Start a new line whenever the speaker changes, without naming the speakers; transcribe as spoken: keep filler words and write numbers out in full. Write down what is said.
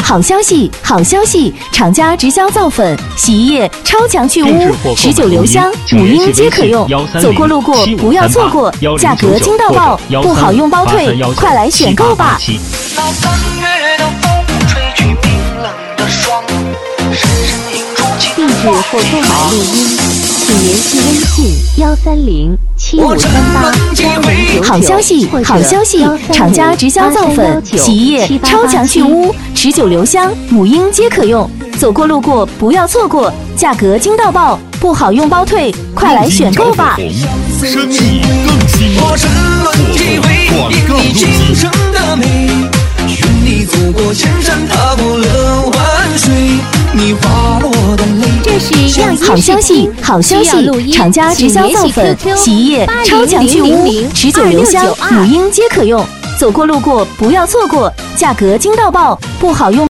好消息，好消息！厂家直销皂粉、洗衣液超强去污，持久留香，母婴皆可用。走过路过不要错过，价格惊到爆，不好用包退，快来选购吧！
那三月的风吹去冰冷的霜，深深印住情
地址或购买录音，请联系微信幺三零七五三八幺零九九。
好消息，好消息！厂家直销皂粉、洗衣液超强去污，持久留香，母婴皆可用。走过路过不要错过，价格惊到爆，不好用包退，快来选购吧！
生意更兴
我沉沦体会因你倾城的美，寻你走过千山踏过了万水，你滑落的泪。
这是样
好消息，好消息！厂家直销皂粉、洗衣液超强去污，持久留香，母婴皆可用。走过路过不要错过，价格惊到爆，不好用。